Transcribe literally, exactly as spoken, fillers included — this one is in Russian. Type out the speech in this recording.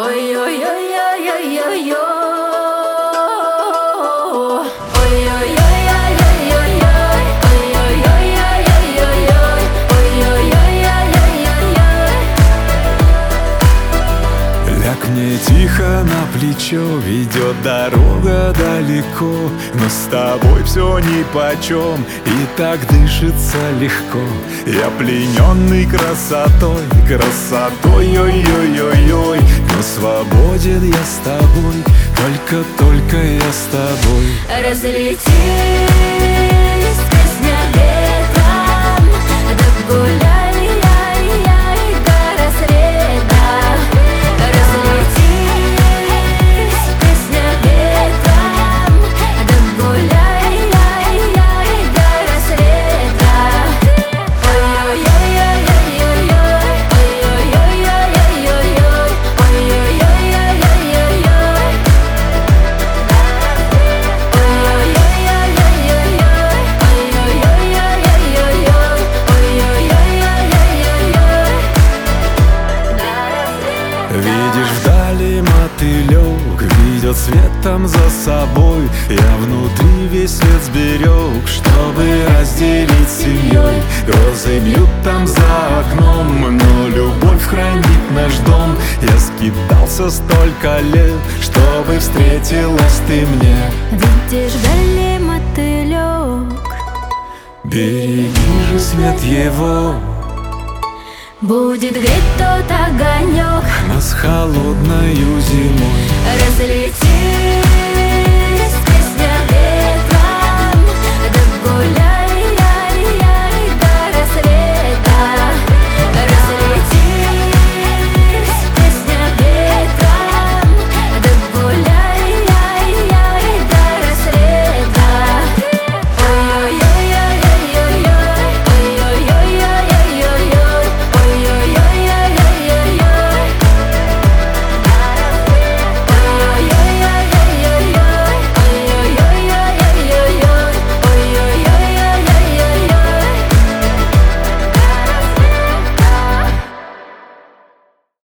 Ой-ой-ой-ой-ой-ой-ой. Ляг мне тихо на плечо, ведет дорога далеко, но с тобой все нипочем, и так дышится легко. Я плененный красотой, красотой, ой-ой-ой-ой, но свободен я с тобой, только-только я с тобой. Разлетись, песня ветром, да гуляй, яй, яй, до рассвета. Разлетись, песня ветром, да гуляй, яй, яй, до рассвета. Ой-ой-ой-ой-ой-ой, ой-ой-ой-ой-ой-ой, ой-ой-ой-ой-ой-ой. Видишь вдали мотылек, ведет светом за собой. Я внутри весь свет сберег, чтобы разделить с семьей. Грозы бьют там за окном, но любовь хранит наш дом. Я скитался столько лет, чтобы встретилась ты мне. Видишь вдали мотылек, Береги же свет его, будет греть тот огонек. нас холодною зимой. Разлетись.